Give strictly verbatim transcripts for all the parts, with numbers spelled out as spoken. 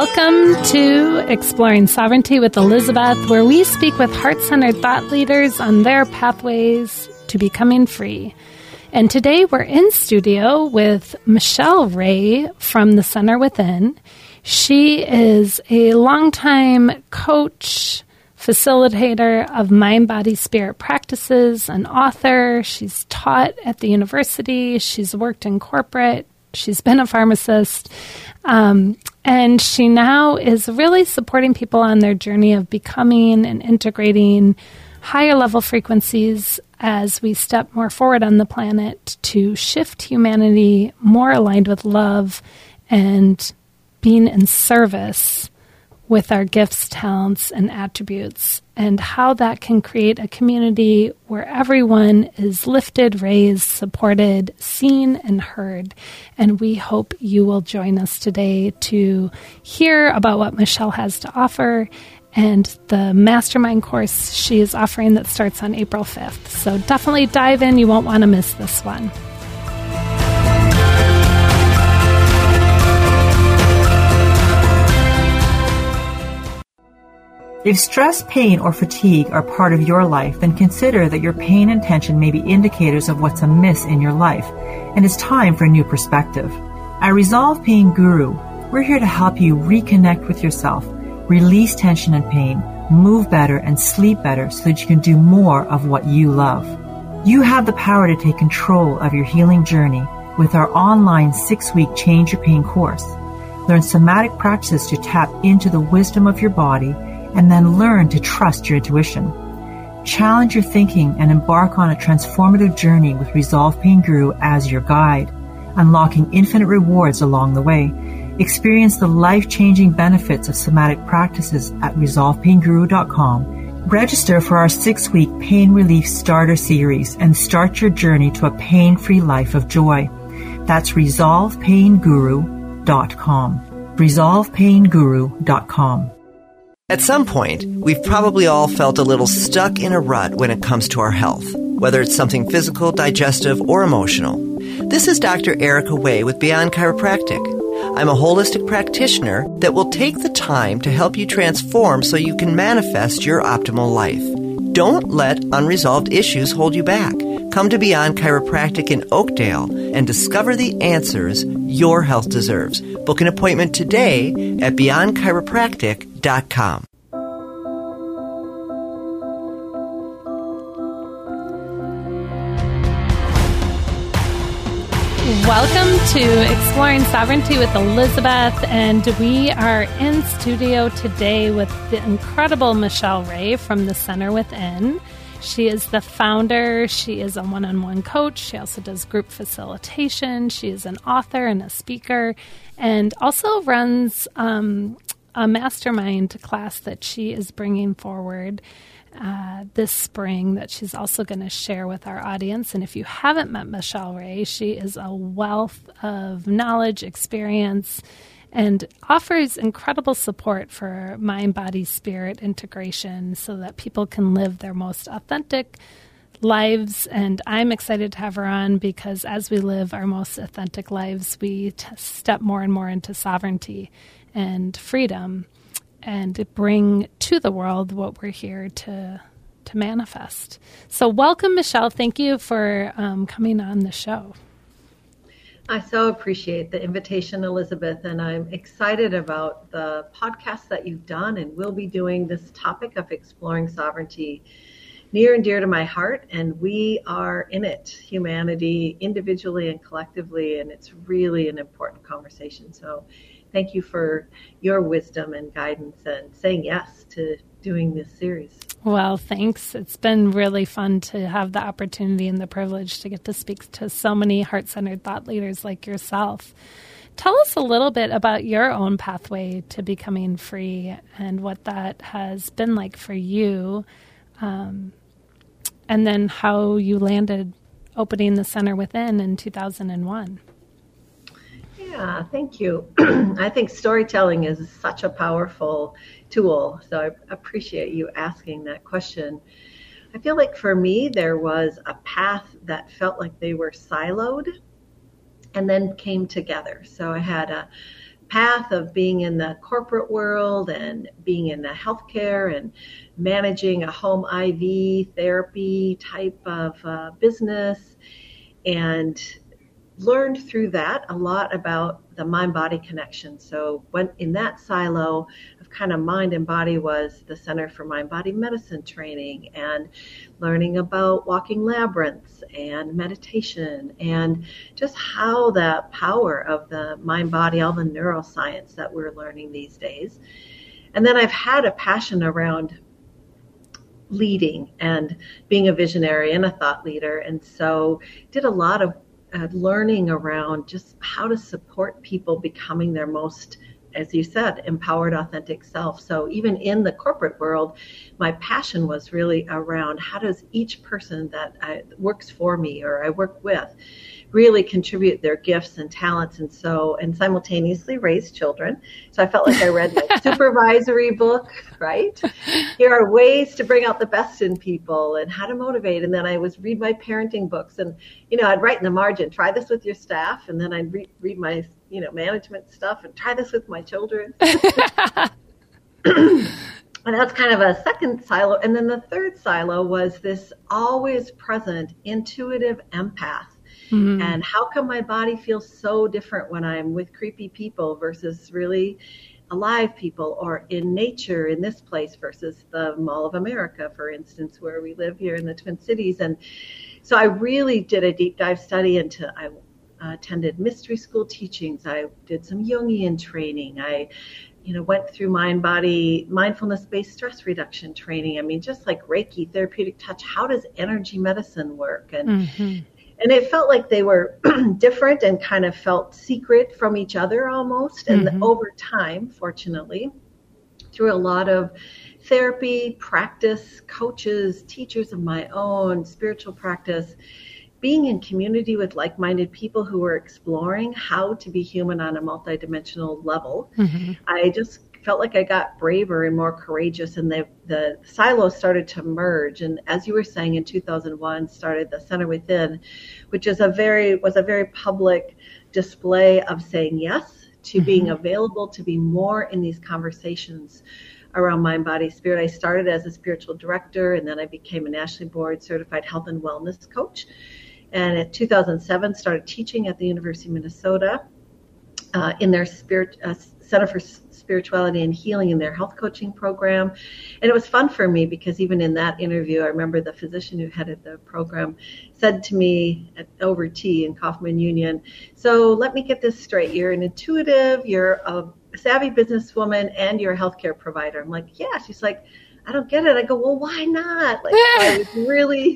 Welcome to Exploring Sovereignty with Elizabeth, where we speak with heart-centered thought leaders on their pathways to becoming free. And today we're in studio with Michelle Ray from the Center Within. She is a longtime coach, facilitator of mind, body, spirit practices, an author. She's taught at the university. She's worked in corporate. She's been a pharmacist. Um, and she now is really supporting people on their journey of becoming and integrating higher level frequencies as we step more forward on the planet to shift humanity more aligned with love and being in service with our gifts, talents, and attributes, and how that can create a community where everyone is lifted, raised, supported, seen, and heard. And we hope you will join us today to hear about what Michelle has to offer and the mastermind course she is offering that starts on April fifth. So definitely dive in. You won't want to miss this one. If stress, pain, or fatigue are part of your life, then consider that your pain and tension may be indicators of what's amiss in your life, and it's time for a new perspective. At Resolve Pain Guru, we're here to help you reconnect with yourself, release tension and pain, move better, and sleep better so that you can do more of what you love. You have the power to take control of your healing journey with our online six-week Change Your Pain course. Learn somatic practices to tap into the wisdom of your body and then learn to trust your intuition. Challenge your thinking and embark on a transformative journey with Resolve Pain Guru as your guide, unlocking infinite rewards along the way. Experience the life-changing benefits of somatic practices at resolve pain guru dot com. Register for our six-week Pain Relief Starter Series and start your journey to a pain-free life of joy. That's resolve pain guru dot com. resolve pain guru dot com. At some point, we've probably all felt a little stuck in a rut when it comes to our health, whether it's something physical, digestive, or emotional. This is Doctor Erica Way with Beyond Chiropractic. I'm a holistic practitioner that will take the time to help you transform so you can manifest your optimal life. Don't let unresolved issues hold you back. Come to Beyond Chiropractic in Oakdale and discover the answers your health deserves. Book an appointment today at beyond chiropractic dot com. Welcome to Exploring Sovereignty with Elizabeth, and we are in studio today with the incredible Michelle Ray from the Center Within. She is the founder. She is a one-on-one coach. She also does group facilitation. She is an author and a speaker, and also runs um, a mastermind class that she is bringing forward uh, this spring that she's also going to share with our audience. And if you haven't met Michelle Ray, she is a wealth of knowledge, experience, and offers incredible support for mind, body, spirit integration so that people can live their most authentic lives. And I'm excited to have her on because as we live our most authentic lives, we t- step more and more into sovereignty and freedom and bring to the world what we're here to to manifest. So welcome, Michelle. Thank you for um, coming on the show. I so appreciate the invitation, Elizabeth, and I'm excited about the podcast that you've done and will be doing. This topic of exploring sovereignty near and dear to my heart, and we are in it, humanity, individually and collectively, and it's really an important conversation. So thank you for your wisdom and guidance and saying yes to doing this series. Well, thanks. It's been really fun to have the opportunity and the privilege to get to speak to so many heart-centered thought leaders like yourself. Tell us a little bit about your own pathway to becoming free and what that has been like for you, um, and then how you landed opening the Center Within in two thousand one. Yeah, thank you. I think storytelling is such a powerful tool, so I appreciate you asking that question. I feel like for me, there was a path that felt like they were siloed and then came together. So I had a path of being in the corporate world and being in the healthcare and managing a home I V therapy type of uh, business, and learned through that a lot about the mind-body connection. So when in that silo of kind of mind and body was the Center for Mind-Body Medicine training and learning about walking labyrinths and meditation and just how the power of the mind-body, all the neuroscience that we're learning these days. And then I've had a passion around leading and being a visionary and a thought leader. And so did a lot of uh, learning around just how to support people becoming their most, as you said, empowered, authentic self. So even in the corporate world, my passion was really around how does each person that I, works for me or I work with really contribute their gifts and talents, and so and simultaneously raise children. So I felt like I read my supervisory book, right? Here are ways to bring out the best in people and how to motivate. And then I was read my parenting books, and you know I'd write in the margin, try this with your staff, and then I'd re- read my you know management stuff and try this with my children. And that's kind of a second silo. And then the third silo was this always present intuitive empath. Mm-hmm. And how come my body feels so different when I'm with creepy people versus really alive people, or in nature in this place versus the Mall of America, for instance, where we live here in the Twin Cities. And so I really did a deep dive study into, I uh, attended mystery school teachings. I did some Jungian training. I you know, went through mind body, mindfulness-based stress reduction training. I mean, just like Reiki, therapeutic touch, how does energy medicine work? And mm-hmm. And it felt like they were different and kind of felt secret from each other almost. And mm-hmm. over time, fortunately, through a lot of therapy, practice, coaches, teachers of my own, spiritual practice, being in community with like-minded people who were exploring how to be human on a multidimensional level, mm-hmm. I just felt like I got braver and more courageous, and the, the silos started to merge. And as you were saying, in two thousand one, started the Center Within, which is a very was a very public display of saying yes to mm-hmm. being available to be more in these conversations around mind, body, spirit. I started as a spiritual director, and then I became a nationally board certified health and wellness coach. And in two thousand seven, started teaching at the University of Minnesota uh, in their spirit uh, Center for Spirituality and Healing in their health coaching program. And it was fun for me because even in that interview, I remember the physician who headed the program said to me at, over tea in Kaufman Union, so let me get this straight. You're an intuitive, you're a savvy businesswoman, and you're a healthcare provider. I'm like, yeah. She's like, I don't get it. I go, well, why not? Like, I was really...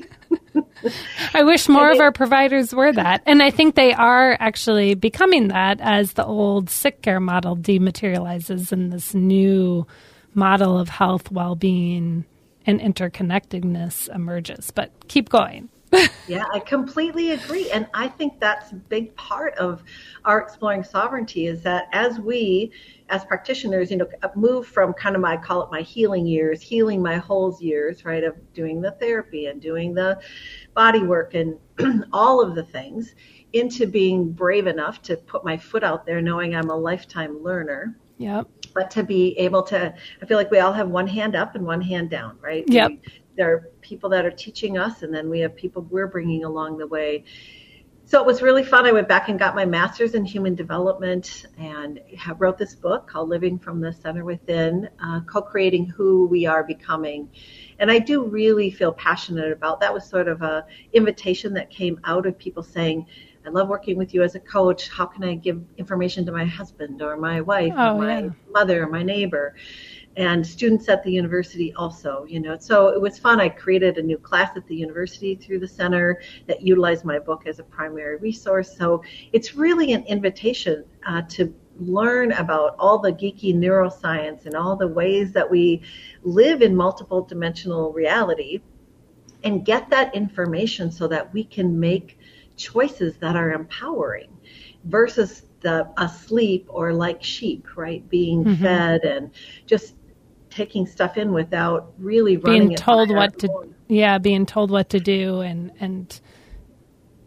I wish more of our providers were that. And I think they are actually becoming that as the old sick care model dematerializes and this new model of health, well-being, and interconnectedness emerges. But keep going. Yeah, I completely agree. And I think that's a big part of our Exploring Sovereignty is that as we, as practitioners, you know, move from kind of my, I call it my healing years, healing my whole years, right, of doing the therapy and doing the body work and all of the things, into being brave enough to put my foot out there knowing I'm a lifetime learner. Yep. But to be able to, I feel like we all have one hand up and one hand down, right? Yep. We, there are people that are teaching us, and then we have people we're bringing along the way. So it was really fun. I went back and got my master's in human development and have, wrote this book called Living from the Center Within, uh, co-creating who we are becoming. And I do really feel passionate about that. Was sort of a invitation that came out of people saying, I love working with you as a coach. How can I give information to my husband or my wife oh, or my yeah. mother or my neighbor? And students at the university also, you know. So it was fun. I created a new class at the university through the center that utilized my book as a primary resource. So it's really an invitation uh, to learn about all the geeky neuroscience and all the ways that we live in multiple dimensional reality and get that information so that we can make choices that are empowering versus the asleep or like sheep, right? Being mm-hmm. fed and just taking stuff in without really running being it told what to own. yeah being told what to do and and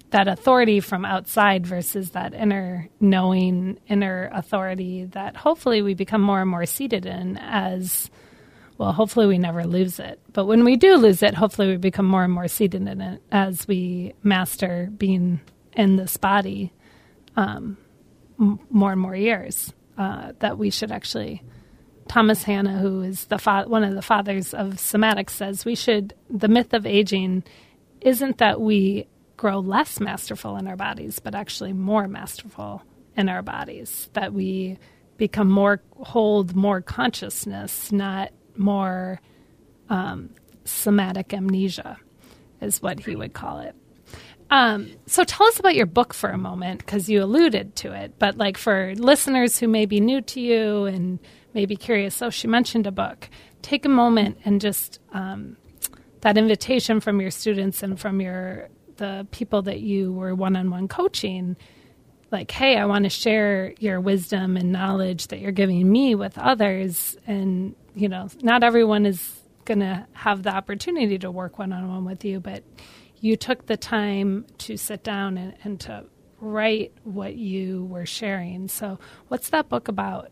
that authority from outside versus that inner knowing, inner authority that hopefully we become more and more seated in as, well, hopefully we never lose it. But when we do lose it, hopefully we become more and more seated in it as we master being in this body um, m- more and more years. Uh, that we should actually, Thomas Hanna, who is the fa- one of the fathers of somatics, says we should, the myth of aging isn't that we grow less masterful in our bodies, but actually more masterful in our bodies, that we become more, hold more consciousness, not more um, somatic amnesia is what he would call it. Um, so tell us about your book for a moment, because you alluded to it, but like for listeners who may be new to you and may be curious, oh, she mentioned a book. Take a moment and just um, that invitation from your students and from your the people that you were one-on-one coaching, like, hey, I want to share your wisdom and knowledge that you're giving me with others. And, you know, not everyone is going to have the opportunity to work one-on-one with you, but you took the time to sit down and, and to write what you were sharing. So what's that book about?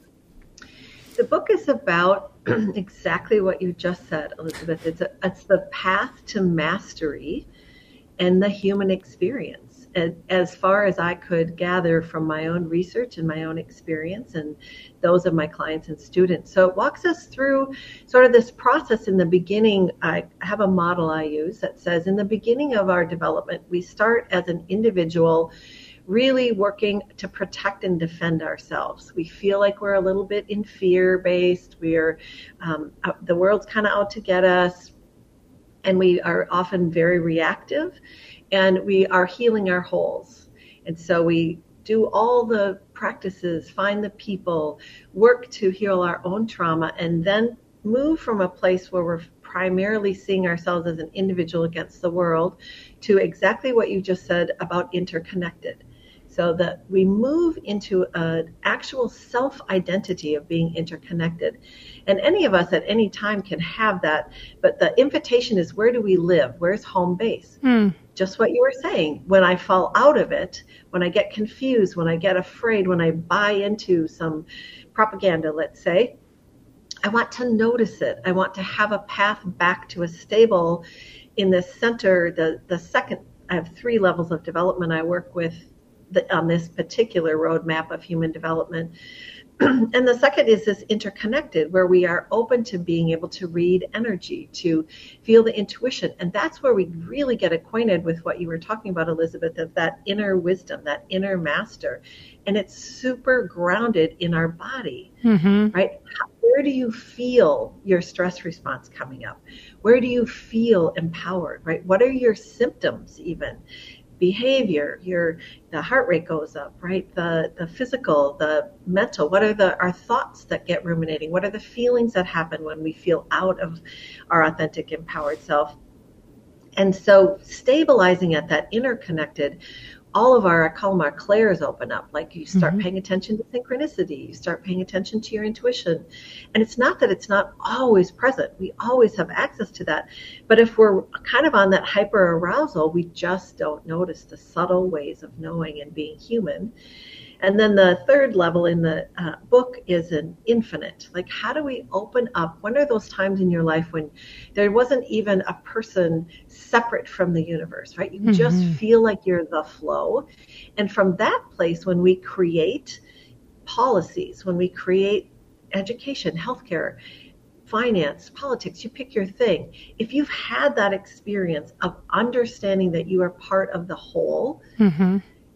The book is about exactly what you just said, Elizabeth. It's, a, it's the path to mastery and the human experience, as far as I could gather from my own research and my own experience and those of my clients and students. So it walks us through sort of this process. In the beginning, I have a model I use that says in the beginning of our development, we start as an individual really working to protect and defend ourselves. We feel like we're a little bit in fear-based. We're um, the world's kind of out to get us. And we are often very reactive, and we are healing our holes. And so we do all the practices, find the people, work to heal our own trauma, and then move from a place where we're primarily seeing ourselves as an individual against the world to exactly what you just said about interconnected. So that we move into an actual self-identity of being interconnected. And any of us at any time can have that. But the invitation is, where do we live? Where's home base? Mm. Just what you were saying. When I fall out of it, when I get confused, when I get afraid, when I buy into some propaganda, let's say, I want to notice it. I want to have a path back to a stable in the center. The, the second, I have three levels of development I work with The, on this particular roadmap of human development. And the second is this interconnected, where we are open to being able to read energy, to feel the intuition. And that's where we really get acquainted with what you were talking about, Elizabeth, of that inner wisdom, that inner master. And it's super grounded in our body, mm-hmm. right? Where do you feel your stress response coming up? Where do you feel empowered, right? What are your symptoms even? Behavior, your the heart rate goes up, right? The the physical, the mental. What are the our thoughts that get ruminating? What are the feelings that happen when we feel out of our authentic, empowered self? And so stabilizing at that interconnected, all of our, I call them our clairs, open up. Like you start mm-hmm. paying attention to synchronicity, you start paying attention to your intuition. And it's not that it's not always present. We always have access to that. But if we're kind of on that hyper arousal, we just don't notice the subtle ways of knowing and being human. And then the third level in the uh, book is an infinite. Like, how do we open up? When are those times in your life when there wasn't even a person separate from the universe, right? You mm-hmm. just feel like you're the flow. And from that place, when we create policies, when we create education, healthcare, finance, politics, you pick your thing. If you've had that experience of understanding that you are part of the whole, mm-hmm.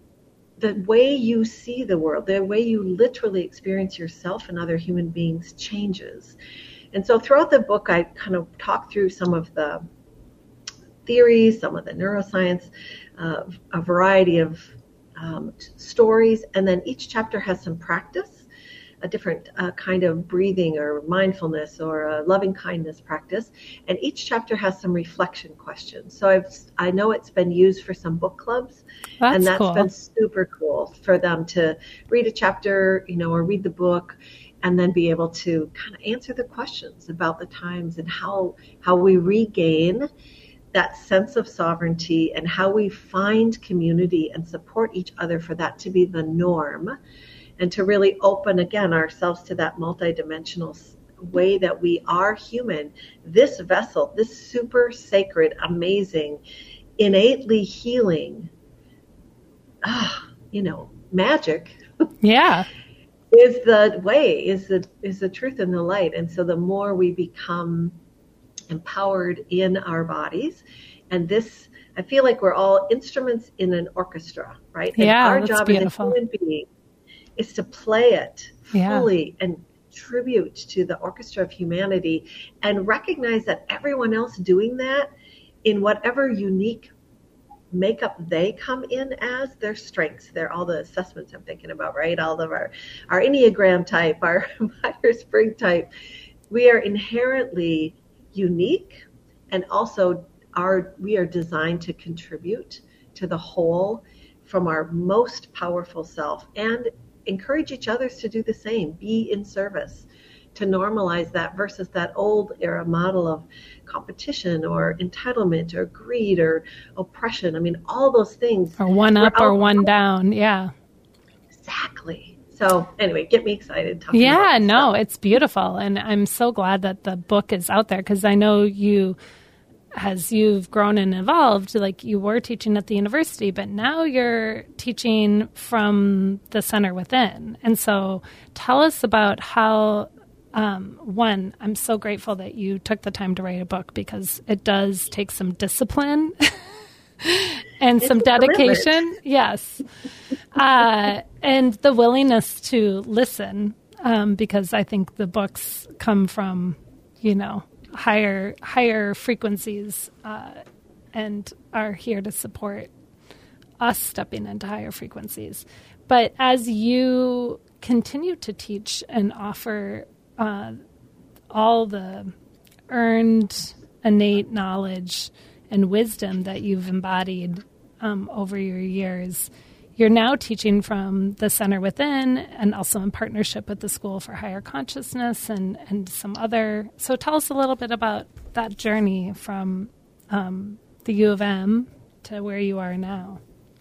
the way you see the world, the way you literally experience yourself and other human beings changes. And so throughout the book, I kind of talk through some of the theories, some of the neuroscience, uh, a variety of um, stories. And then each chapter has some practice, a different uh, kind of breathing or mindfulness or a loving kindness practice. And each chapter has some reflection questions. So I've, I know it's been used for some book clubs. That's and that's cool. been super cool for them to read a chapter, you know, or read the book and then be able to kind of answer the questions about the times and how, how we regain that sense of sovereignty and how we find community and support each other for that to be the norm, and to really open again ourselves to that multidimensional way that we are human, this vessel, this super sacred, amazing, innately healing, ah, you know, magic. Yeah. is the way, is the is the truth and the light. And so the more we become empowered in our bodies, and this, I feel like we're all instruments in an orchestra, right? And yeah, our that's job beautiful. as a human being is to play it fully yeah. and tribute to the orchestra of humanity, and recognize that everyone else doing that in whatever unique makeup they come in as, their strengths, they're all the assessments I'm thinking about, right? All of our, our Enneagram type, our Myers-Briggs type, we are inherently unique, and also are, we are designed to contribute to the whole from our most powerful self, and encourage each other to do the same, be in service, to normalize that versus that old era model of competition or entitlement or greed or oppression. I mean, all those things. Or one up or one down. Yeah. Exactly. So anyway, get me excited. Talking yeah, about no, stuff. It's beautiful. And I'm so glad that the book is out there, because I know you, as you've grown and evolved, like you were teaching at the university, but now you're teaching from the center within. And so tell us about how, um, one, I'm so grateful that you took the time to write a book, because it does take some discipline and it's some dedication. Yes. uh, and the willingness to listen, um, because I think the books come from, you know, higher higher frequencies, uh, and are here to support us stepping into higher frequencies. But as you continue to teach and offer uh, all the earned innate knowledge and wisdom that you've embodied um, over your years, you're now teaching from the center within, and also in partnership with the School for Higher Consciousness and, and some other. So tell us a little bit about that journey from um, the U of M to where you are now.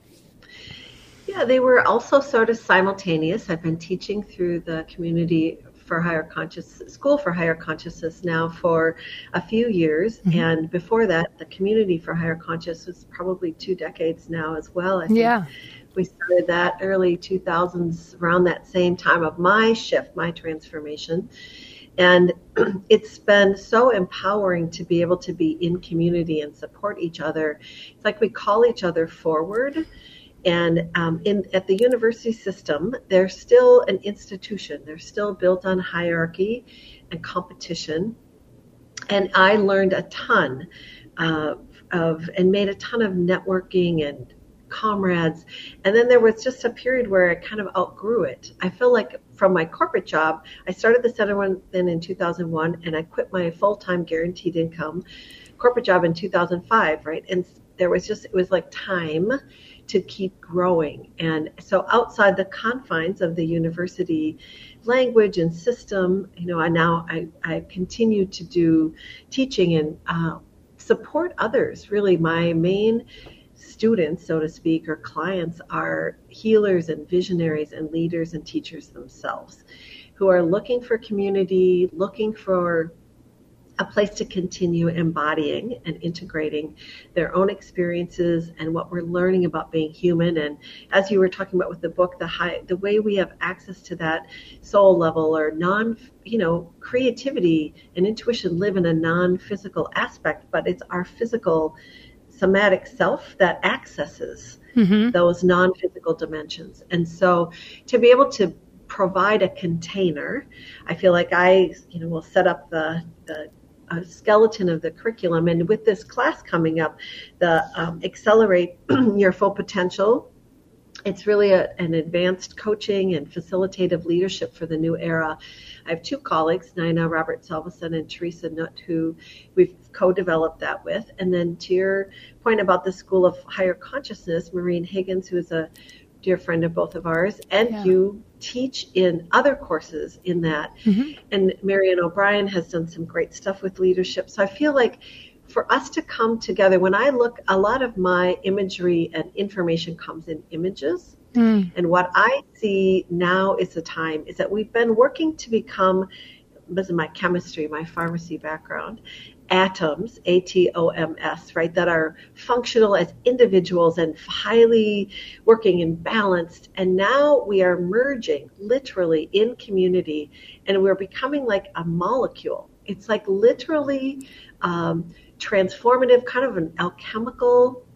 Yeah, they were also sort of simultaneous. I've been teaching through the Community for Higher Consciousness, School for Higher Consciousness now for a few years. Mm-hmm. And before that, the Community for Higher Consciousness was probably two decades now as well. I think. Yeah. We started that early two thousands, around that same time of my shift, my transformation. And it's been so empowering to be able to be in community and support each other. It's like we call each other forward. And um, in at the university system, they're still an institution. They're still built on hierarchy and competition. And I learned a ton uh, of, and made a ton of networking and comrades. And then there was just a period where I kind of outgrew it. I feel like from my corporate job, I started the center then in two thousand one, and I quit my full-time guaranteed income corporate job in two thousand five, right? And there was just, it was like time to keep growing. And so outside the confines of the university language and system, you know, I now, I, I continue to do teaching and uh, support others. Really, my main students, so to speak, or clients are healers and visionaries and leaders and teachers themselves, who are looking for community, looking for a place to continue embodying and integrating their own experiences and what we're learning about being human. And as you were talking about with the book, the high, the way we have access to that soul level or non, you know, creativity and intuition live in a non-physical aspect, but it's our physical somatic self that accesses mm-hmm. those non-physical dimensions. And so to be able to provide a container, I feel like I, you know, will set up the, the a skeleton of the curriculum. And with this class coming up, the um, Accelerate Your Full Potential, it's really a, an advanced coaching and facilitative leadership for the new era. I have two colleagues, Nina Roberts-Salveson and Teresa Nutt, who we've co-developed that with. And then to your point about the School of Higher Consciousness, Maureen Higgins, who is a dear friend of both of ours, and yeah. you teach in other courses in that. Mm-hmm. And Marianne O'Brien has done some great stuff with leadership. So I feel like for us to come together, when I look, a lot of my imagery and information comes in images. Mm. And what I see now is the time is that we've been working to become, this is my chemistry, my pharmacy background, atoms, A T O M S, right, that are functional as individuals and highly working and balanced. And now we are merging literally in community, and we're becoming like a molecule. It's like literally um, transformative, kind of an alchemical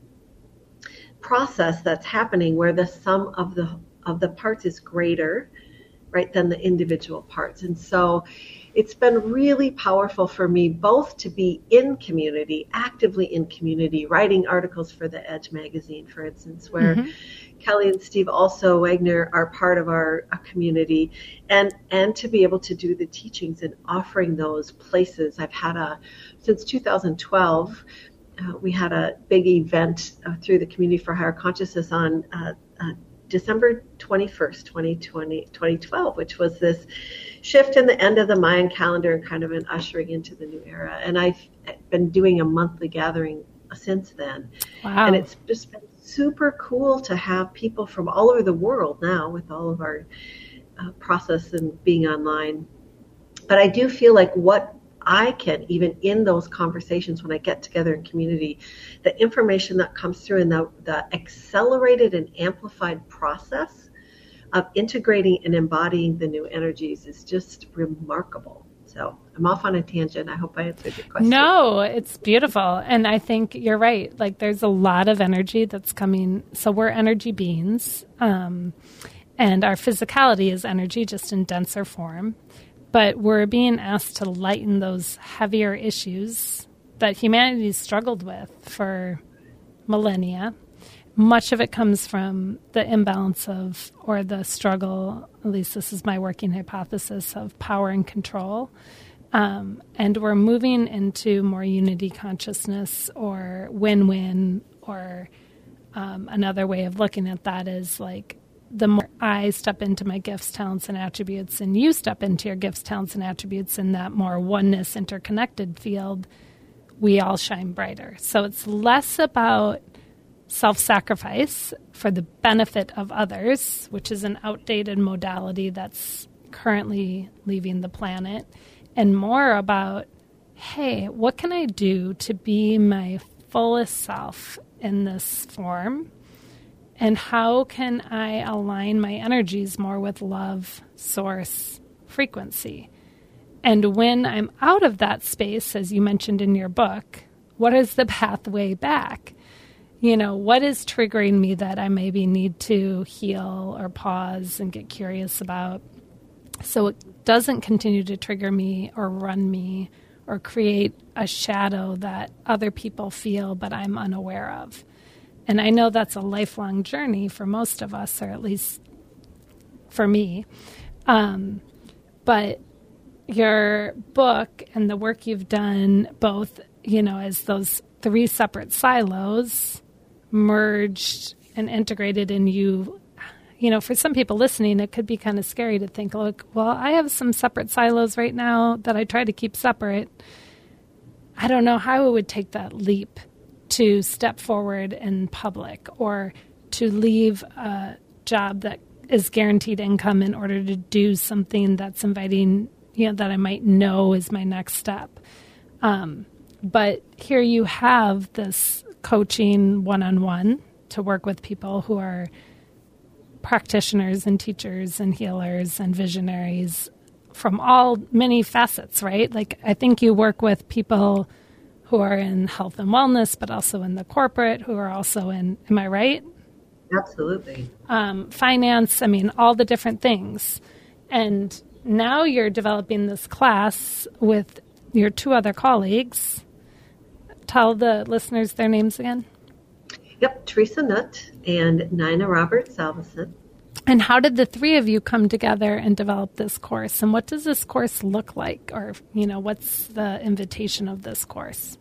process that's happening where the sum of the of the parts is greater, right, than the individual parts. And so it's been really powerful for me both to be in community, actively in community, writing articles for the Edge magazine, for instance, where mm-hmm. Kelly and Steve also Wagner are part of our uh, community, and and to be able to do the teachings and offering those places. I've had a, since two thousand twelve, uh, we had a big event uh, through the Community for Higher Consciousness on uh, uh, December twenty-first, twenty twenty, twenty twelve, which was this shift in the end of the Mayan calendar and kind of an ushering into the new era. And I've been doing a monthly gathering since then. Wow. And it's just been super cool to have people from all over the world now with all of our uh, process and being online. But I do feel like what I can, even in those conversations when I get together in community, the information that comes through in the, the accelerated and amplified process of integrating and embodying the new energies is just remarkable. So I'm off on a tangent. I hope I answered your question. No, it's beautiful. And I think you're right. Like there's a lot of energy that's coming. So we're energy beings. Um, and our physicality is energy, just in denser form. But we're being asked to lighten those heavier issues that humanity struggled with for millennia. Much of it comes from the imbalance of, or the struggle, at least this is my working hypothesis, of power and control. Um, and we're moving into more unity consciousness or win-win, or um, another way of looking at that is like the more I step into my gifts, talents, and attributes, and you step into your gifts, talents, and attributes in that more oneness, interconnected field, we all shine brighter. So it's less about self-sacrifice for the benefit of others, which is an outdated modality that's currently leaving the planet, and more about, hey, what can I do to be my fullest self in this form? And how can I align my energies more with love, source, frequency? And when I'm out of that space, as you mentioned in your book, what is the pathway back? You know, what is triggering me that I maybe need to heal or pause and get curious about so it doesn't continue to trigger me or run me or create a shadow that other people feel but I'm unaware of. And I know that's a lifelong journey for most of us, or at least for me. Um, but your book and the work you've done, both, you know, as those three separate silos merged and integrated in you, you know, for some people listening, it could be kind of scary to think, look, well, I have some separate silos right now that I try to keep separate. I don't know how I would take that leap to step forward in public or to leave a job that is guaranteed income in order to do something that's inviting, you know, that I might know is my next step. Um, but here you have this coaching one-on-one to work with people who are practitioners and teachers and healers and visionaries from all many facets, right? Like I think you work with people who are in health and wellness, but also in the corporate, who are also in, am I right? Absolutely. Um, finance, I mean, all the different things. And now you're developing this class with your two other colleagues. Tell the listeners their names again. Yep, Teresa Nutt and Nina Roberts Salveson. And how did the three of you come together and develop this course? And what does this course look like? Or, you know, what's the invitation of this course?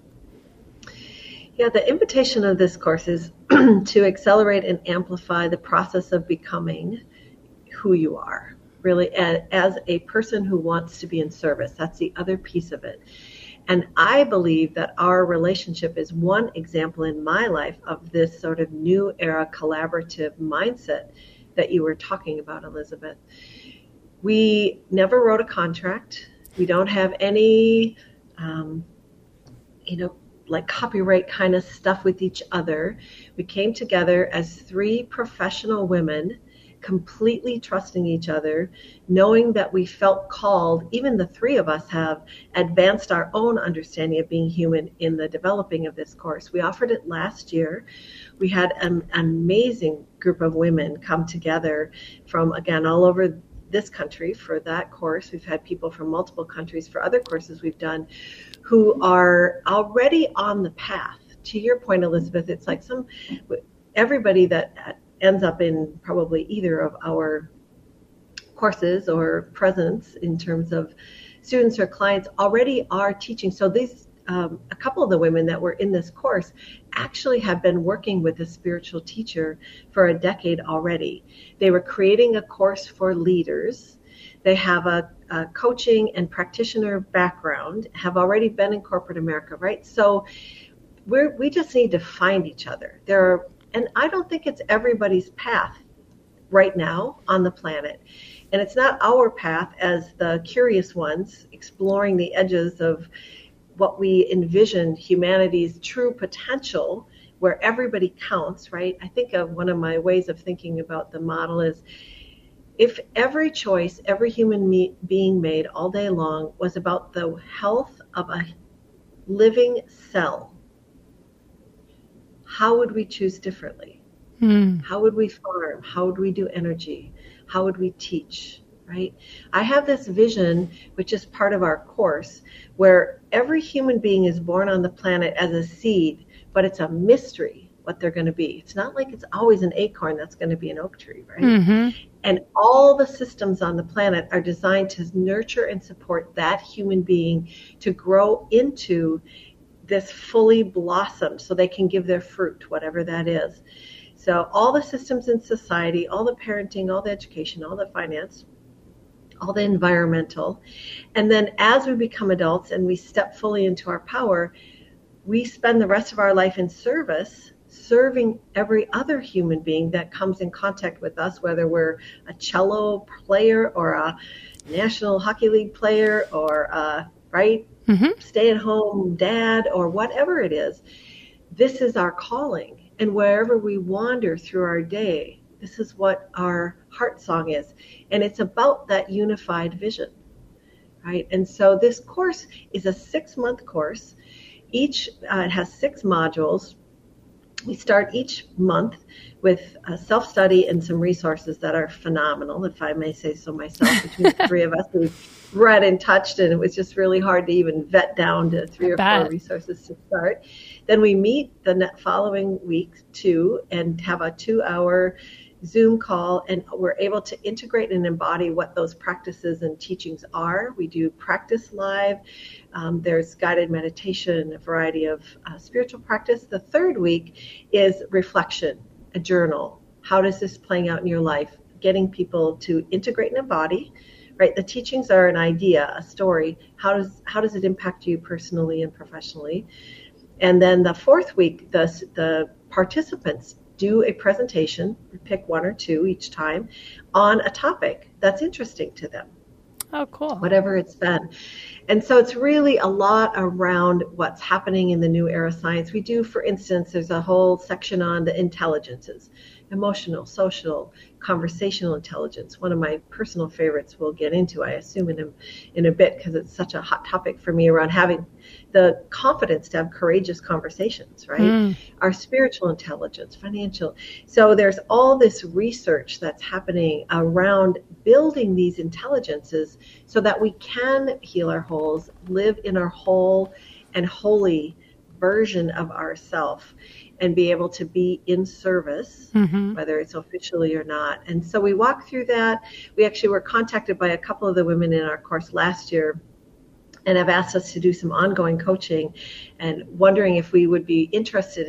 Yeah, the invitation of this course is to accelerate and amplify the process of becoming who you are, really, as a person who wants to be in service. That's the other piece of it. And I believe that our relationship is one example in my life of this sort of new era collaborative mindset that you were talking about, Elizabeth. We never wrote a contract. We don't have any, um, you know, like copyright kind of stuff with each other. We came together as three professional women, completely trusting each other, knowing that we felt called. Even the three of us have advanced our own understanding of being human in the developing of this course. We offered it last year. We had an amazing group of women come together from, again, all over this country for that course. We've had people from multiple countries for other courses we've done who are already on the path. To your point, Elizabeth, it's like some everybody that ends up in probably either of our courses or presence in terms of students or clients already are teaching. So these um, a couple of the women that were in this course actually have been working with a spiritual teacher for a decade already. They were creating a course for leaders. They have a, a coaching and practitioner background, have already been in corporate America, right? So we're, we just need to find each other. There are, and I don't think it's everybody's path right now on the planet. And it's not our path as the curious ones exploring the edges of what we envision humanity's true potential, where everybody counts, right? I think of one of my ways of thinking about the model is if every choice every human me- being made all day long was about the health of a living cell, how would we choose differently? Hmm. How would we farm? How would we do energy? How would we teach, right? I have this vision, which is part of our course, where every human being is born on the planet as a seed, but it's a mystery what they're going to be. It's not like it's always an acorn that's going to be an oak tree, right? Mm-hmm. And all the systems on the planet are designed to nurture and support that human being to grow into this fully blossomed so they can give their fruit, whatever that is. So all the systems in society, all the parenting, all the education, all the finance, all the environmental. And then as we become adults and we step fully into our power, we spend the rest of our life in service, serving every other human being that comes in contact with us, whether we're a cello player or a National Hockey League player or a, right, mm-hmm. stay-at-home dad or whatever it is. This is our calling. And wherever we wander through our day, this is what our heart song is. And it's about that unified vision, right? And so this course is a six-month course. Each, uh, it has six modules. We start each month with a self-study and some resources that are phenomenal, if I may say so myself, between the three of us. We've read and touched, and it was just really hard to even vet down to three or four resources to start. Then we meet the following week, too, and have a two-hour Zoom call, and we're able to integrate and embody what those practices and teachings are. We do practice live. Um, there's guided meditation, a variety of uh, spiritual practice. The third week is reflection, a journal. How does this playing out in your life? Getting people to integrate and embody, right? The teachings are an idea, a story. How does how does it impact you personally and professionally? And then the fourth week, the the participants do a presentation, pick one or two each time, on a topic that's interesting to them. Oh, cool. Whatever it's been. And so it's really a lot around what's happening in the new era science. We do, for instance, there's a whole section on the intelligences, emotional, social, conversational intelligence. One of my personal favorites we'll get into, I assume, in a, in a bit, because it's such a hot topic for me, around having the confidence to have courageous conversations, right? Mm. Our spiritual intelligence, financial. So there's all this research that's happening around building these intelligences so that we can heal our holes, live in our whole and holy version of ourself, and be able to be in service, mm-hmm. whether it's officially or not. And so we walk through that. We actually were contacted by a couple of the women in our course last year and have asked us to do some ongoing coaching, and wondering if we would be interested in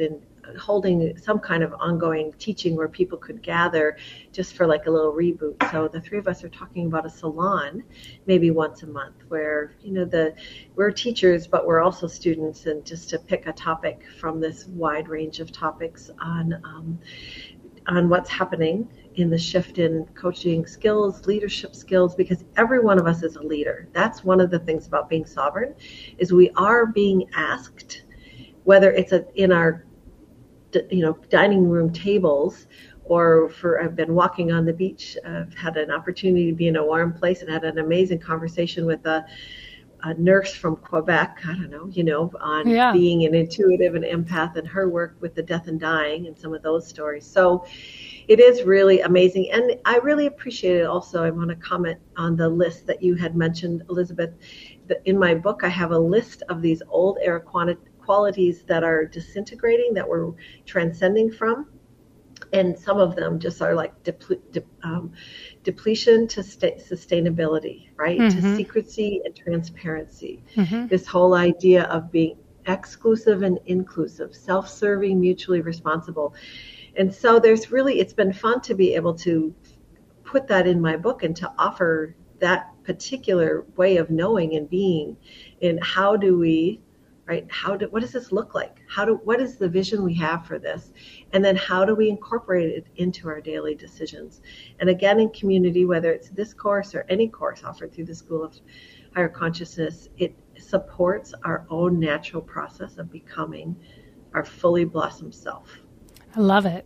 holding some kind of ongoing teaching where people could gather just for like a little reboot. So the three of us are talking about a salon maybe once a month where, you know, the we're teachers, but we're also students, and just to pick a topic from this wide range of topics on um, on what's happening in the shift in coaching skills, leadership skills, because every one of us is a leader. That's one of the things about being sovereign, is we are being asked, whether it's a, in our, you know, dining room tables, or for, I've been walking on the beach. I've had an opportunity to be in a warm place and had an amazing conversation with a, a nurse from Quebec, I don't know, you know, on yeah. being an intuitive and empath, and her work with the death and dying and some of those stories. So it is really amazing. And I really appreciate it also. I want to comment on the list that you had mentioned, Elizabeth. In my book, I have a list of these old era qualities that are disintegrating, that we're transcending from. And some of them just are like deple- de- um, depletion to st- sustainability, right? Mm-hmm. To secrecy and transparency. Mm-hmm. This whole idea of being exclusive and inclusive, self-serving, mutually responsible. And so there's really, it's been fun to be able to put that in my book and to offer that particular way of knowing and being. And how do we, right? How do, what does this look like? How do, what is the vision we have for this? And then how do we incorporate it into our daily decisions? And again, in community, whether it's this course or any course offered through the School of Higher Consciousness, it supports our own natural process of becoming our fully blossomed self. I love it.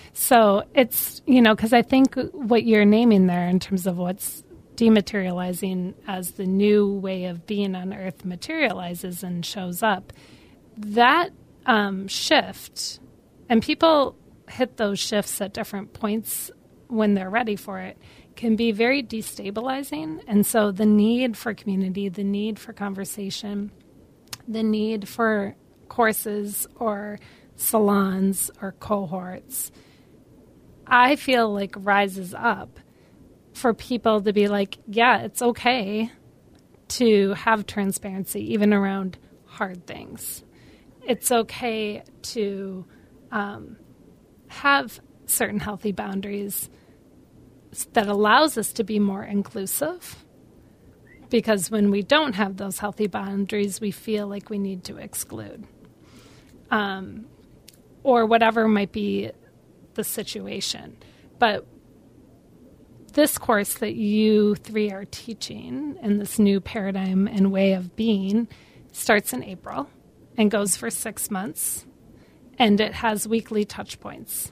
So it's, you know, because I think what you're naming there in terms of what's dematerializing as the new way of being on Earth materializes and shows up, that um, shift, and people hit those shifts at different points when they're ready for it, can be very destabilizing. And so the need for community, the need for conversation, the need for courses or salons or cohorts, I feel like rises up for people to be like, yeah, it's okay to have transparency even around hard things. It's okay to um, have certain healthy boundaries that allows us to be more inclusive. Because when we don't have those healthy boundaries, we feel like we need to exclude. Um, or whatever might be the situation. But this course that you three are teaching in this new paradigm and way of being starts in April and goes for six months. And it has weekly touch points.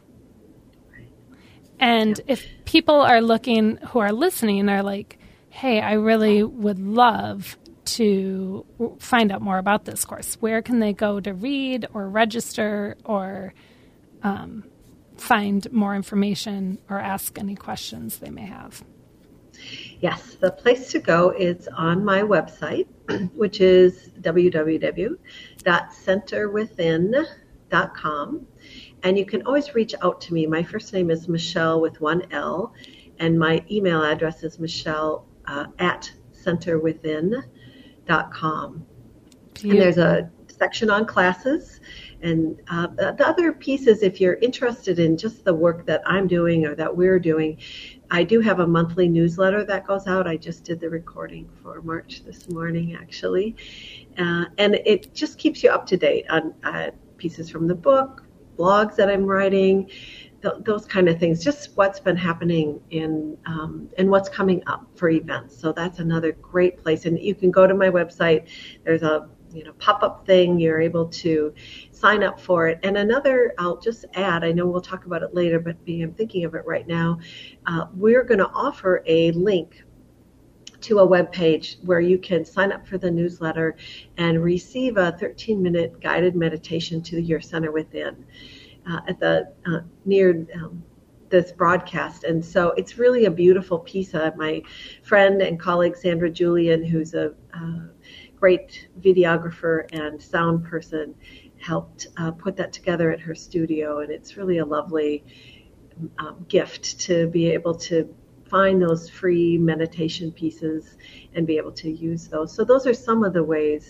And if people are looking, who are listening, are like, hey, I really would love to find out more about this course, where can they go to read or register or um, find more information or ask any questions they may have? Yes, the place to go is on my website, which is w w w dot center within dot com. And you can always reach out to me. My first name is Michelle with one L, and my email address is Michelle uh, at center within dot com. And there's a section on classes. And uh, the other piece is, if you're interested in just the work that I'm doing or that we're doing, I do have a monthly newsletter that goes out. I just did the recording for March this morning, actually. Uh, and it just keeps you up to date on uh, pieces from the book, blogs that I'm writing, th- those kind of things, just what's been happening in um, and what's coming up for events. So that's another great place. And you can go to my website. There's a you know pop-up thing. You're able to sign up for it. And another, I'll just add, I know we'll talk about it later, but I'm thinking of it right now. Uh, we're going to offer a link to a web page where you can sign up for the newsletter and receive a thirteen minute guided meditation to your center within uh, at the uh, near um, this broadcast. And so it's really a beautiful piece. Uh, my friend and colleague Sandra Julian, who's a uh, great videographer and sound person, helped uh, put that together at her studio. And it's really a lovely um, gift to be able to find those free meditation pieces and be able to use those. So those are some of the ways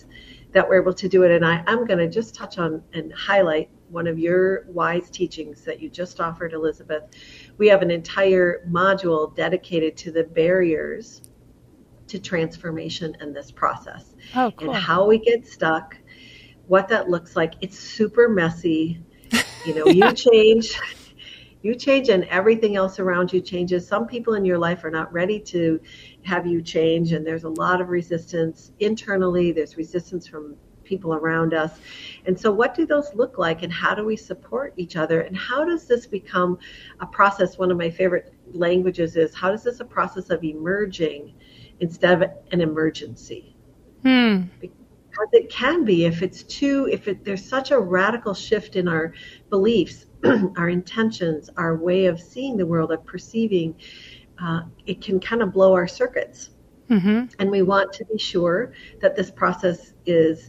that we're able to do it. And I, I'm going to just touch on and highlight one of your wise teachings that you just offered, Elizabeth. We have an entire module dedicated to the barriers to transformation in this process. Oh, cool. And how we get stuck, what that looks like. It's super messy. You know, yeah. you change, you change and everything else around you changes. Some people in your life are not ready to have you change, and there's a lot of resistance internally. There's resistance from people around us. And so what do those look like, and how do we support each other? And how does this become a process? One of my favorite languages is, how does this a process of emerging instead of an emergency? Hmm. Because it can be, if it's too, if it, there's such a radical shift in our beliefs, our intentions, our way of seeing the world, of perceiving, uh, it can kind of blow our circuits. Mm-hmm. And we want to be sure that this process is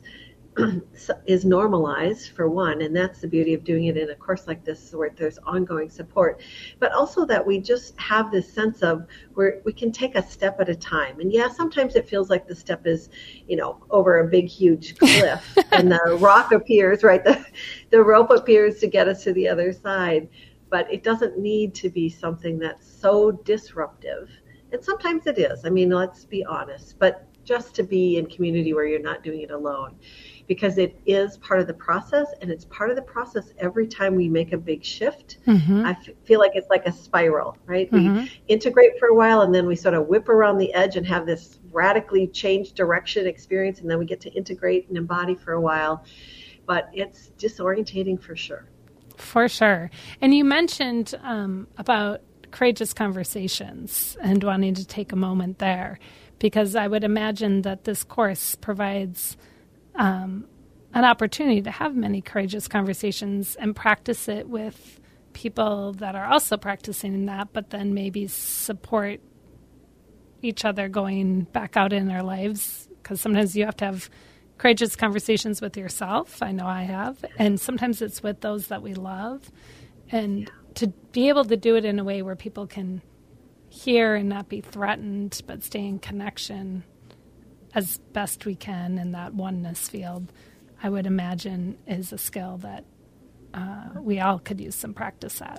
is normalized, for one, and that's the beauty of doing it in a course like this, where there's ongoing support, but also that we just have this sense of where we can take a step at a time. And yeah, sometimes it feels like the step is, you know, over a big, huge cliff and the rock appears, right? The, the rope appears to get us to the other side, but it doesn't need to be something that's so disruptive. And sometimes it is. I mean, let's be honest, but just to be in community where you're not doing it alone, because it is part of the process, and it's part of the process every time we make a big shift. Mm-hmm. I f- feel like it's like a spiral, right? Mm-hmm. We integrate for a while, and then we sort of whip around the edge and have this radically changed direction experience, and then we get to integrate and embody for a while. But it's disorientating for sure. For sure. And you mentioned um, about courageous conversations and wanting to take a moment there, because I would imagine that this course provides um, an opportunity to have many courageous conversations and practice it with people that are also practicing that, but then maybe support each other going back out in their lives, because sometimes you have to have courageous conversations with yourself. I know I have. And sometimes it's with those that we love. And yeah. to be able to do it in a way where people can hear and not be threatened, but stay in connection as best we can in that oneness field, I would imagine is a skill that uh, we all could use some practice at.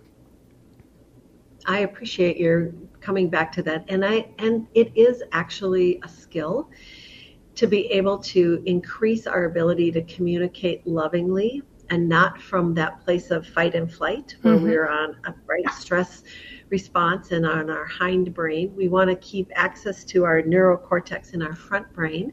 I appreciate your coming back to that. And I and it is actually a skill to be able to increase our ability to communicate lovingly, and not from that place of fight and flight where mm-hmm. we're on a bright stress response and on our hind brain. We want to keep access to our neurocortex in our front brain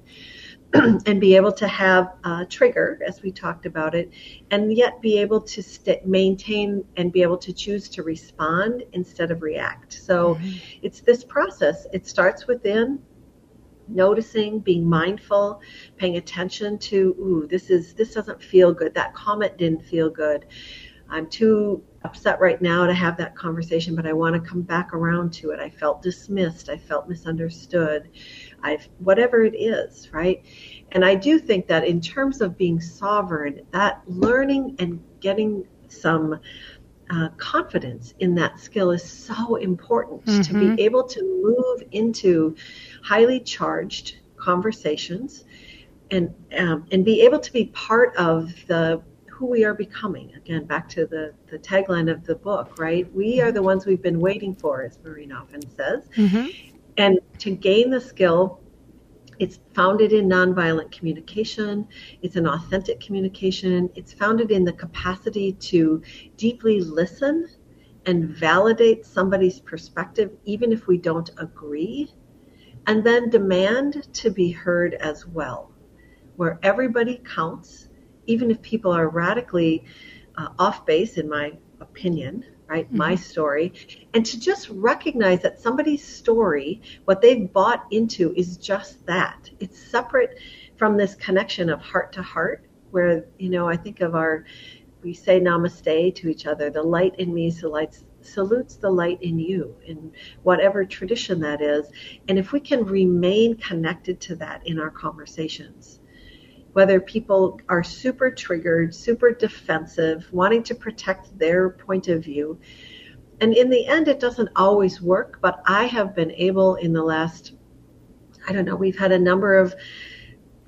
and be able to have a trigger, as we talked about it, and yet be able to st- maintain and be able to choose to respond instead of react. So mm-hmm. it's this process. It starts within, noticing, being mindful, paying attention to, ooh, this is this doesn't feel good. That comment didn't feel good. I'm too upset right now to have that conversation, but I want to come back around to it. I felt dismissed. I felt misunderstood. I've whatever it is, right? And I do think that in terms of being sovereign, that learning and getting some Uh, confidence in that skill is so important mm-hmm. to be able to move into highly charged conversations and um, and be able to be part of the who we are becoming. Again, back to the, the tagline of the book, right? We are the ones we've been waiting for, as Maureen often says. Mm-hmm. And to gain the skill, it's founded in nonviolent communication. It's an authentic communication. It's founded in the capacity to deeply listen and validate somebody's perspective, even if we don't agree, and then demand to be heard as well, where everybody counts, even if people are radically uh, off base, in my opinion, right? Mm-hmm. My story. And to just recognize that somebody's story, what they've bought into, is just that. It's separate from this connection of heart to heart, where, you know, I think of our, we say namaste to each other. The light in me salutes, salutes the light in you, in whatever tradition that is. And if we can remain connected to that in our conversations, whether people are super triggered, super defensive, wanting to protect their point of view. And in the end, it doesn't always work, but I have been able in the last, I don't know, we've had a number of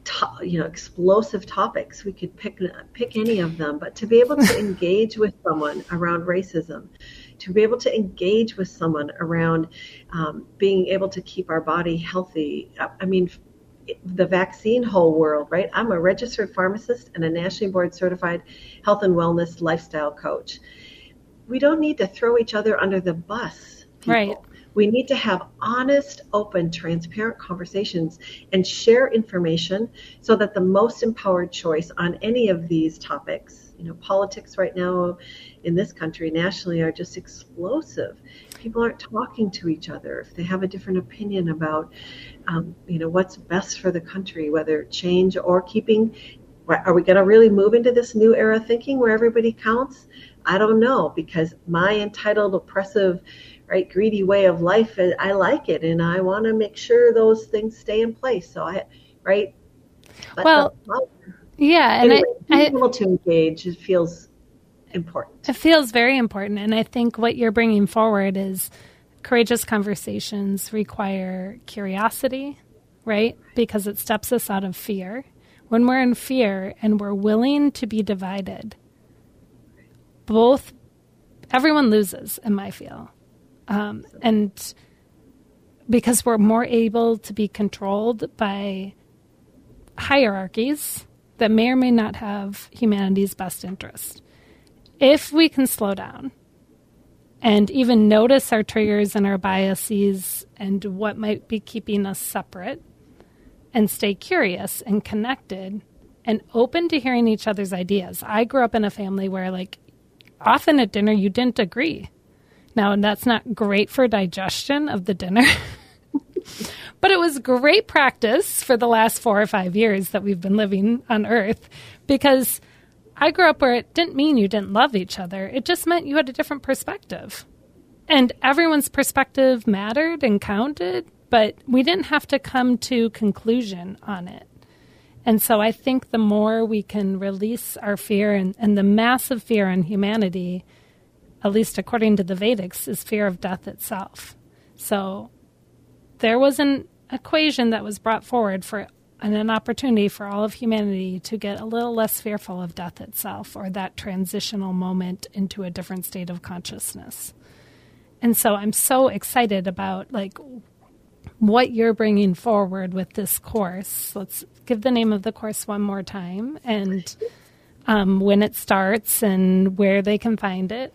to, you know, explosive topics. We could pick pick any of them, but to be able to engage with someone around racism, to be able to engage with someone around um, being able to keep our body healthy. I mean, the vaccine whole world, right? I'm a registered pharmacist and a nationally board certified health and wellness lifestyle coach. We don't need to throw each other under the bus, people. Right. We need to have honest, open, transparent conversations and share information so that the most empowered choice on any of these topics, you know, politics right now in this country, nationally, are just explosive. People aren't talking to each other. If they have a different opinion about, um, you know, what's best for the country, whether change or keeping, are we going to really move into this new era thinking where everybody counts? I don't know, because my entitled, oppressive, right, greedy way of life, I like it, and I want to make sure those things stay in place. So I, right? But well, the, yeah, and anyway, I, being able to engage, it feels important. It feels very important, and I think what you're bringing forward is courageous conversations require curiosity, right? Because it steps us out of fear. When we're in fear and we're willing to be divided, both, everyone loses, in my feel. Um, and because we're more able to be controlled by hierarchies that may or may not have humanity's best interest. If we can slow down and even notice our triggers and our biases and what might be keeping us separate, and stay curious and connected and open to hearing each other's ideas. I grew up in a family where, like, often at dinner you didn't agree. Now, that's not great for digestion of the dinner, but it was great practice for the last four or five years that we've been living on Earth, because I grew up where it didn't mean you didn't love each other. It just meant you had a different perspective. And everyone's perspective mattered and counted, but we didn't have to come to conclusion on it. And so I think the more we can release our fear, and, and the massive fear in humanity, at least according to the Vedics, is fear of death itself. So there was an equation that was brought forward for and an opportunity for all of humanity to get a little less fearful of death itself, or that transitional moment into a different state of consciousness. And so I'm so excited about, like, what you're bringing forward with this course. Let's give the name of the course one more time, and um, when it starts and where they can find it.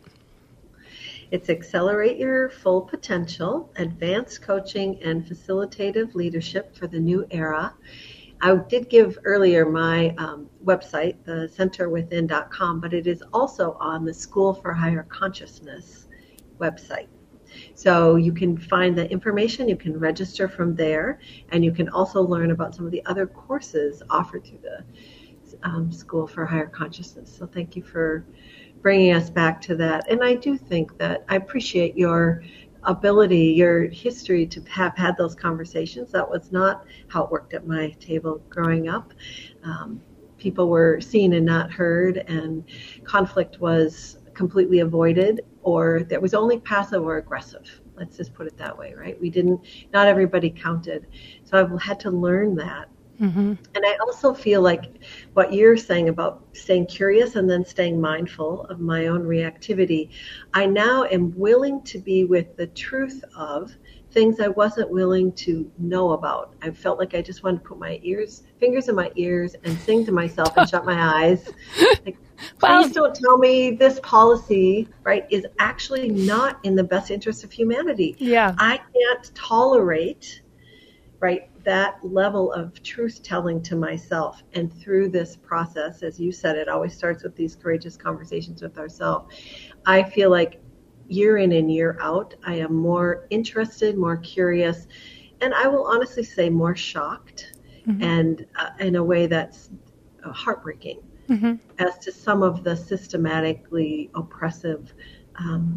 It's Accelerate Your Full Potential, Advanced Coaching and Facilitative Leadership for the New Era. I did give earlier my um, website, the center within dot com, but it is also on the School for Higher Consciousness website. So you can find the information, you can register from there, and you can also learn about some of the other courses offered through the um, School for Higher Consciousness. So thank you for bringing us back to that. And I do think that I appreciate your ability, your history to have had those conversations. That was not how it worked at my table growing up. Um, people were seen and not heard, and conflict was completely avoided, or there was only passive or aggressive. Let's just put it that way, right? We didn't, not everybody counted. So I've had to learn that. Mm-hmm. And I also feel like what you're saying about staying curious and then staying mindful of my own reactivity, I now am willing to be with the truth of things I wasn't willing to know about. I felt like I just wanted to put my ears, fingers in my ears and sing to myself and shut my eyes. Like, please don't tell me this policy, right, is actually not in the best interest of humanity. Yeah. I can't tolerate, right, that level of truth telling to myself. And through this process, as you said, it always starts with these courageous conversations with ourselves. I feel like year in and year out, I am more interested, more curious, and I will honestly say more shocked, mm-hmm. and uh, in a way that's uh, heartbreaking, mm-hmm. as to some of the systematically oppressive, um,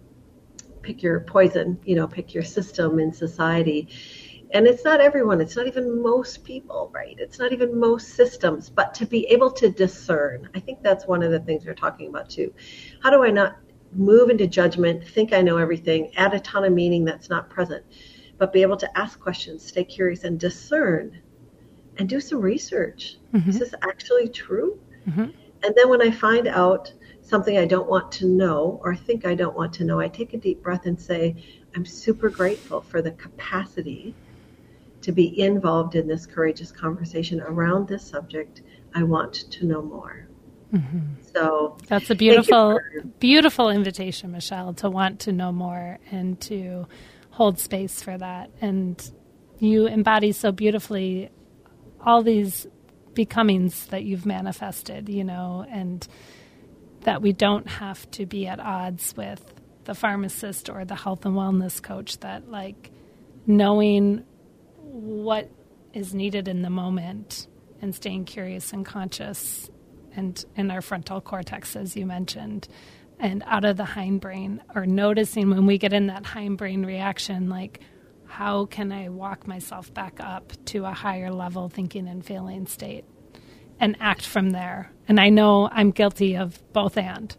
pick your poison, you know, pick your system in society. And it's not everyone, it's not even most people, right? It's not even most systems, but to be able to discern, I think that's one of the things we're talking about too. How do I not move into judgment, think I know everything, add a ton of meaning that's not present, but be able to ask questions, stay curious, and discern and do some research. Mm-hmm. Is this actually true? Mm-hmm. And then when I find out something I don't want to know or think I don't want to know, I take a deep breath and say, I'm super grateful for the capacity to be involved in this courageous conversation around this subject. I want to know more. Mm-hmm. So that's a beautiful, for, beautiful invitation, Michelle, to want to know more and to hold space for that. And you embody so beautifully all these becomings that you've manifested, you know, and that we don't have to be at odds with the pharmacist or the health and wellness coach, that like knowing what is needed in the moment and staying curious and conscious and in our frontal cortex, as you mentioned, and out of the hindbrain, or noticing when we get in that hindbrain reaction, like, how can I walk myself back up to a higher level thinking and feeling state and act from there? And I know I'm guilty of both and.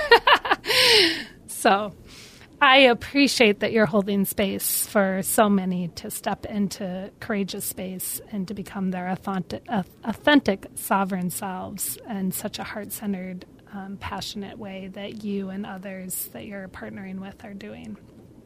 So I appreciate that you're holding space for so many to step into courageous space and to become their authentic, authentic sovereign selves in such a heart-centered, um, passionate way that you and others that you're partnering with are doing.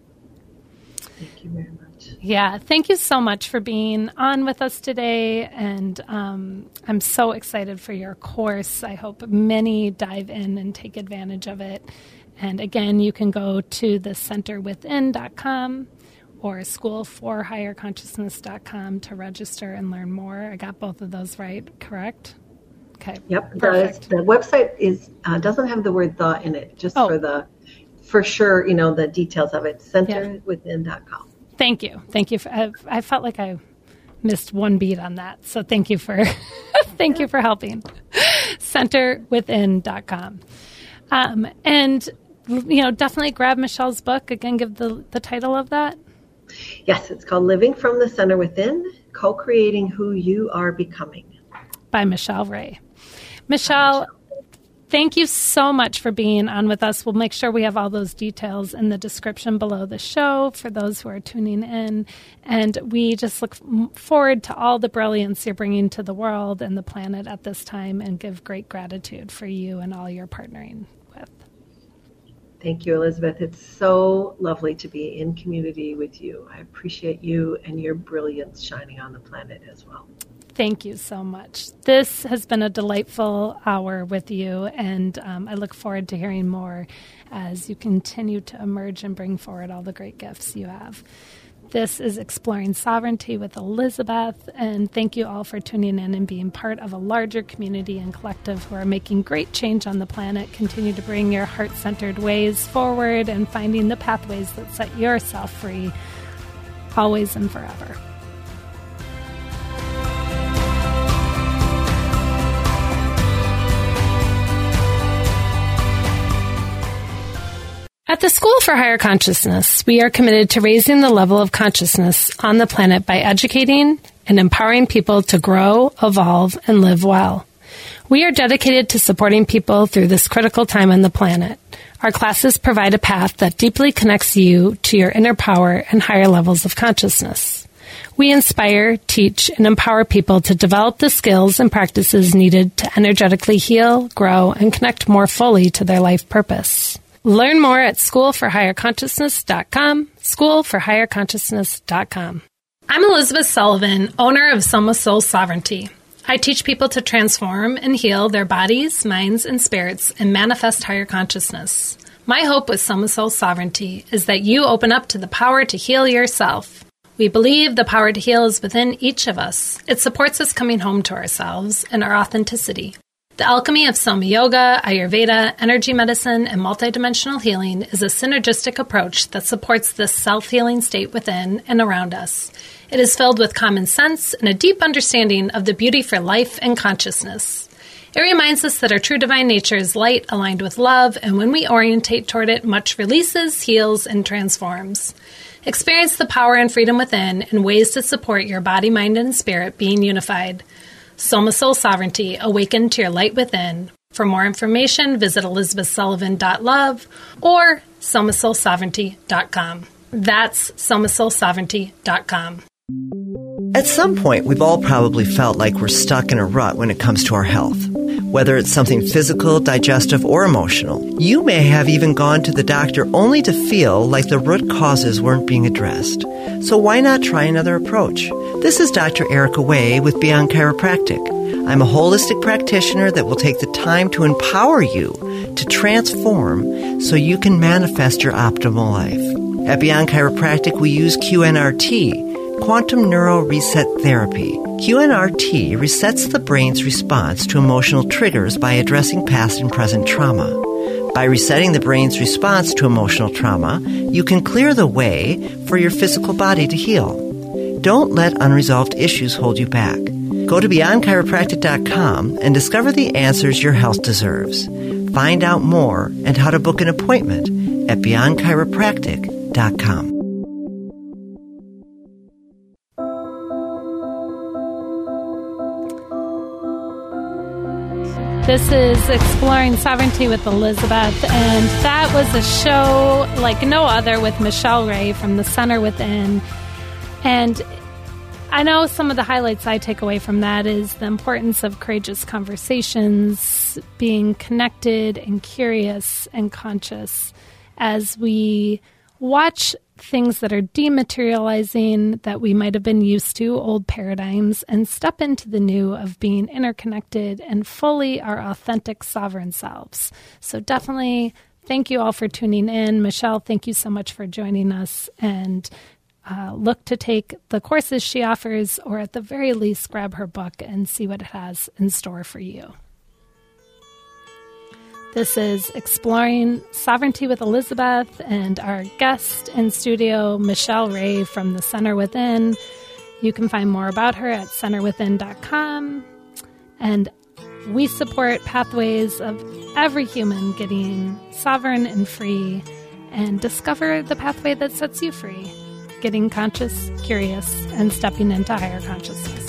Thank you very much. Yeah, thank you so much for being on with us today. And um, I'm so excited for your course. I hope many dive in and take advantage of it. And again, you can go to the center within dot com or school for higher consciousness dot com to register and learn more. I got both of those right, correct? Okay. Yep. Perfect. The, the website is uh, doesn't have the word "the" in it, just oh. for the, for sure, you know, the details of it. center within dot com. Thank you. Thank you. For, I, I felt like I missed one beat on that. So thank you for, thank you for helping. center within dot com. Um, and, you know, definitely grab Michelle's book. Again, give the, the title of that. Yes, it's called Living from the Center Within, Co-Creating Who You Are Becoming. By Michelle Ray. Michelle, thank you so much for being on with us. We'll make sure we have all those details in the description below the show for those who are tuning in. And we just look forward to all the brilliance you're bringing to the world and the planet at this time, and give great gratitude for you and all you're partnering with. Thank you, Elizabeth. It's so lovely to be in community with you. I appreciate you and your brilliance shining on the planet as well. Thank you so much. This has been a delightful hour with you, and um, I look forward to hearing more as you continue to emerge and bring forward all the great gifts you have. This is Exploring Sovereignty with Elizabeth, and thank you all for tuning in and being part of a larger community and collective who are making great change on the planet. Continue to bring your heart-centered ways forward and finding the pathways that set yourself free, always and forever. At the School for Higher Consciousness, we are committed to raising the level of consciousness on the planet by educating and empowering people to grow, evolve, and live well. We are dedicated to supporting people through this critical time on the planet. Our classes provide a path that deeply connects you to your inner power and higher levels of consciousness. We inspire, teach, and empower people to develop the skills and practices needed to energetically heal, grow, and connect more fully to their life purpose. Learn more at school for higher consciousness dot com, school for higher consciousness dot com. I'm Elizabeth Sullivan, owner of Soma Soul Sovereignty. I teach people to transform and heal their bodies, minds, and spirits and manifest higher consciousness. My hope with Soma Soul Sovereignty is that you open up to the power to heal yourself. We believe the power to heal is within each of us. It supports us coming home to ourselves and our authenticity. The alchemy of Soma Yoga, Ayurveda, energy medicine, and multidimensional healing is a synergistic approach that supports this self-healing state within and around us. It is filled with common sense and a deep understanding of the beauty for life and consciousness. It reminds us that our true divine nature is light aligned with love, and when we orientate toward it, much releases, heals, and transforms. Experience the power and freedom within and ways to support your body, mind, and spirit being unified. Soma Soul Sovereignty, awaken to your light within. For more information, visit elizabeth sullivan dot love or soma soul sovereignty dot com. That's soma soul sovereignty dot com. At some point, we've all probably felt like we're stuck in a rut when it comes to our health. Whether it's something physical, digestive, or emotional, you may have even gone to the doctor only to feel like the root causes weren't being addressed. So why not try another approach? This is Doctor Erica Way with Beyond Chiropractic. I'm a holistic practitioner that will take the time to empower you to transform so you can manifest your optimal life. At Beyond Chiropractic, we use Q N R T, Quantum Neuro Reset Therapy. Q N R T resets the brain's response to emotional triggers by addressing past and present trauma. By resetting the brain's response to emotional trauma, you can clear the way for your physical body to heal. Don't let unresolved issues hold you back. Go to beyond chiropractic dot com and discover the answers your health deserves. Find out more and how to book an appointment at beyond chiropractic dot com. This is Exploring Sovereignty with Elizabeth, and that was a show like no other with Michelle Ray from The Center Within. And I know some of the highlights I take away from that is the importance of courageous conversations, being connected and curious and conscious as we watch things that are dematerializing that we might have been used to, old paradigms, and step into the new of being interconnected and fully our authentic sovereign selves. So definitely thank you all for tuning in. Michelle, thank you so much for joining us, and uh, look to take the courses she offers, or at the very least grab her book and see what it has in store for you. This is Exploring Sovereignty with Elizabeth, and our guest in studio, Michelle Ray from The Center Within. You can find more about her at center within dot com. And we support pathways of every human getting sovereign and free, and discover the pathway that sets you free, getting conscious, curious, and stepping into higher consciousness.